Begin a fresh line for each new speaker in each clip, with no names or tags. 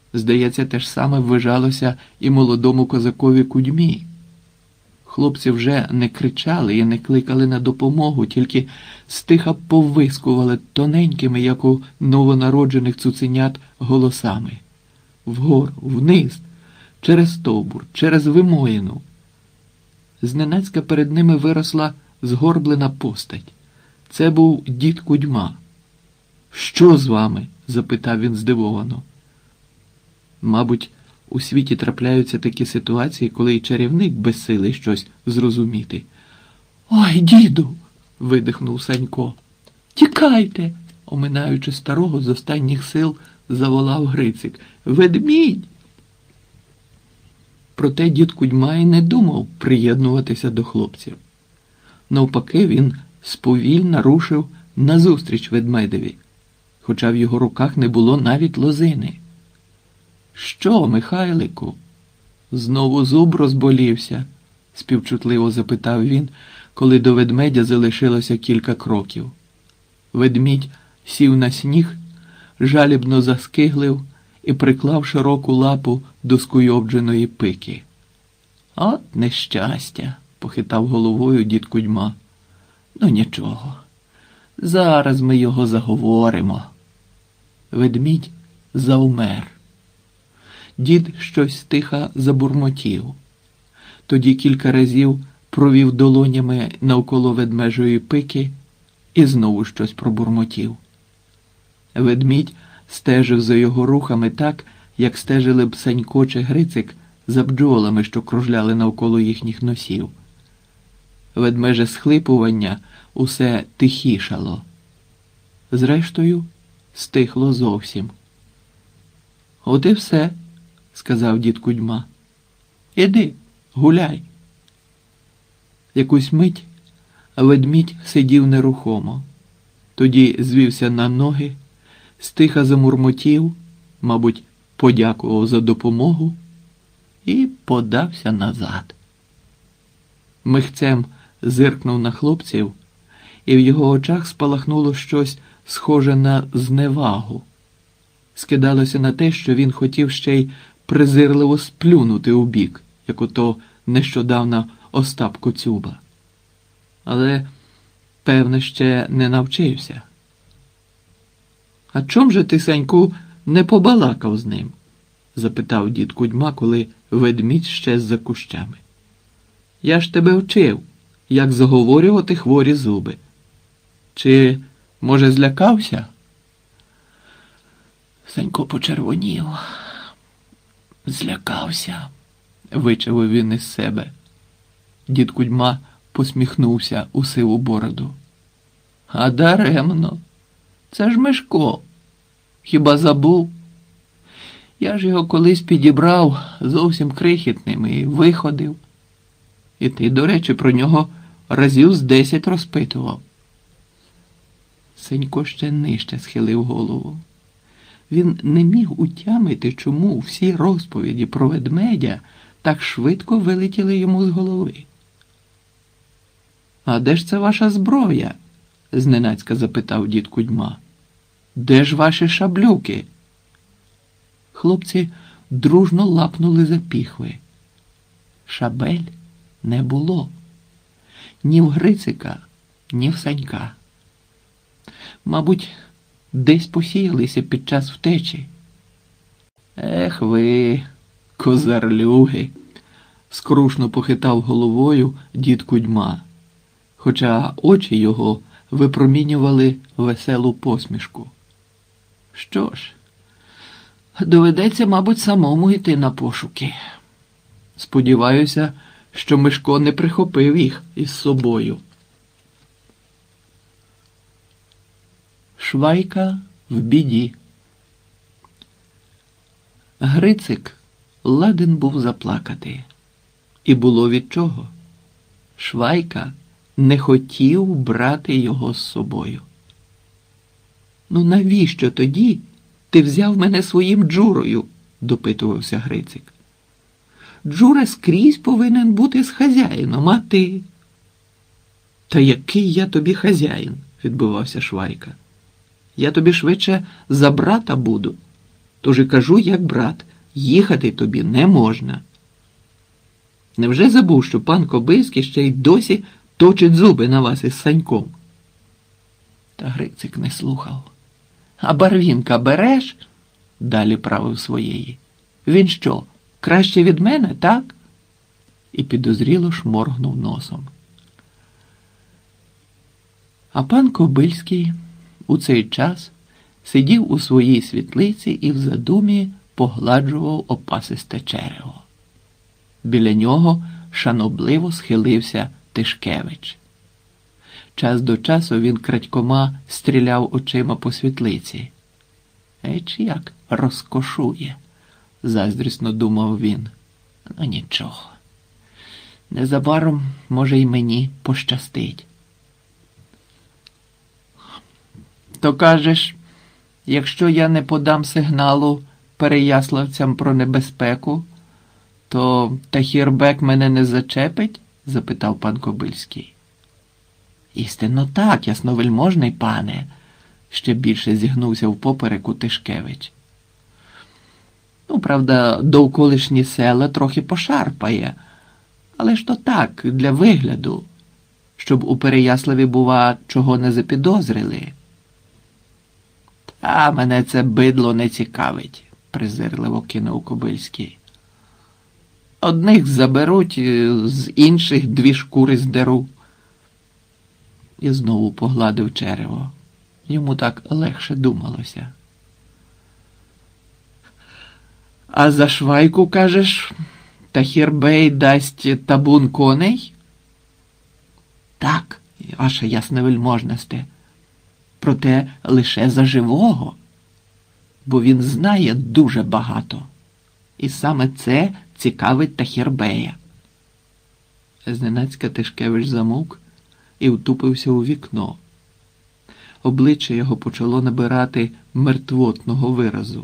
Здається, те ж саме ввижалося і молодому козакові Кудьмі. Хлопці вже не кричали і не кликали на допомогу, тільки стиха повискували тоненькими, як у новонароджених цуценят, голосами. Вгору, вниз, через стовбур, через вимоїну. Зненацька перед ними виросла згорблена постать. Це був дід Кудьма. «Що з вами?» – запитав він здивовано. Мабуть, у світі трапляються такі ситуації, коли й чарівник безсилий щось зрозуміти. «Ой, діду!» – видихнув Санько. «Тікайте!» – оминаючи старого, з останніх сил заволав Грицик. «Ведмідь!» Проте дід Кудьма й не думав приєднуватися до хлопців. Навпаки, він сповільно рушив назустріч ведмедеві, хоча в його руках не було навіть лозини. «Що, Михайлику? Знову зуб розболівся?» – співчутливо запитав він, коли до ведмедя залишилося кілька кроків. Ведмідь сів на сніг, жалібно заскиглив і приклав широку лапу до скуйовдженої пики. «От нещастя!» – похитав головою дід Кудьма. «Ну нічого, зараз ми його заговоримо». Ведмідь завмер. Дід щось тихо забурмотів. Тоді кілька разів провів долонями навколо ведмежої пики і знову щось пробурмотів. Ведмідь стежив за його рухами так, як стежили б Санько чи Грицик за бджолами, що кружляли навколо їхніх носів. Ведмеже схлипування усе тихішало. Зрештою, стихло зовсім. «От і все», – сказав дід Кудьма. «Іди, гуляй». Якусь мить ведмідь сидів нерухомо. Тоді звівся на ноги, стиха замурмотів, мабуть, подякував за допомогу і подався назад. Михцем зиркнув на хлопців, і в його очах спалахнуло щось схоже на зневагу. Скидалося на те, що він хотів ще й презирливо сплюнути у бік, як ото нещодавно Остап Коцюба. Але, певне, ще не навчився. «А чом же ти, Саньку, не побалакав з ним?» – запитав дід Кудьма, коли ведмідь щез за кущами. «Я ж тебе вчив, як заговорювати хворі зуби. Чи, може, злякався?» Санько почервонів. «Злякався», – вичавив він із себе. Дід Кудьма посміхнувся у сиву бороду. «А даремно. Це ж Мишко. Хіба забув? Я ж його колись підібрав зовсім крихітним і виходив. І ти, до речі, про нього разів з 10 розпитував». Сенько ще нижче схилив голову. Він не міг утямити, чому всі розповіді про ведмедя так швидко вилетіли йому з голови. «А де ж це ваша зброя?» – зненацька запитав дід Кудьма. «Де ж ваші шаблюки?» Хлопці дружно лапнули за піхви. Шабель не було. Ні в Грицика, ні в Санька. Мабуть, десь посіялися під час втечі. «Ех ви, козарлюги!» – скрушно похитав головою дід Кудьма, хоча очі його випромінювали веселу посмішку. «Що ж, доведеться, мабуть, самому йти на пошуки. Сподіваюся, що Мишко не прихопив їх із собою». Швайка в біді. Грицик ладен був заплакати. І було від чого. Швайка не хотів брати його з собою. «Ну навіщо тоді ти взяв мене своїм Джурою?» – допитувався Грицик. «Джура скрізь повинен бути з хазяїном, а ти?» «Та який я тобі хазяїн?» – відбивався Швайка. «Я тобі швидше за брата буду. Тож і кажу, як брат, їхати тобі не можна. Невже забув, що пан Кобильський ще й досі точить зуби на вас із Саньком? Та Грицик не слухав. А Барвінка береш? Далі правив своєї. Він що, краще від мене, так? І підозріло шморгнув носом. А пан Кобильський у цей час сидів у своїй світлиці і в задумі погладжував опасисте черево. Біля нього шанобливо схилився Тишкевич. Час до часу він крадькома стріляв очима по світлиці. Еч як розкошує, заздрісно думав він. Ну нічого. Незабаром, може, й мені пощастить. То кажеш, якщо я не подам сигналу переяславцям про небезпеку, то Тахірбек мене не зачепить? Запитав пан Кобильський. Істинно так, ясновельможний пане, ще більше зігнувся впопереку Тишкевич. Ну, правда, довколишні села трохи пошарпає, але ж то так, для вигляду, щоб у Переяславі, бува, чого не запідозрили. А мене це бидло не цікавить, презирливо кинув Кобильський. Одних заберуть, з інших дві шкури здеру. І знову погладив черево. Йому так легше думалося. А за швайку, кажеш, Тахірбей дасть табун коней? Так, ваше ясновельможносте. Проте лише за живого, бо він знає дуже багато. І саме це цікавить Тахірбея. Зненацька Тишкевич замовк і втупився у вікно. Обличчя його почало набирати мертвотного виразу.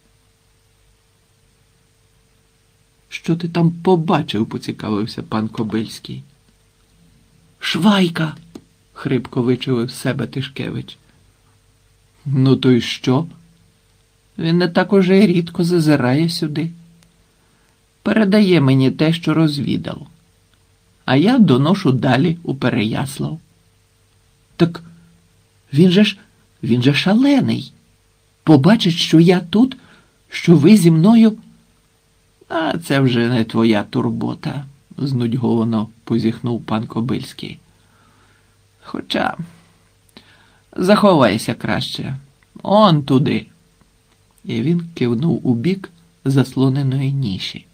Що ти там побачив, поцікавився пан Кобильський. Швайка, хрипко вичувив з себе Тишкевич. Ну то й що? Він не так уже й рідко зазирає сюди. Передає мені те, що розвідав. А я доношу далі у Переяслав. Так він же шалений. Побачить, що я тут, що ви зі мною. А це вже не твоя турбота, знудьговано позіхнув пан Кобильський. Хоча заховайся краще. Он туди. І він кивнув у бік заслоненої ніші.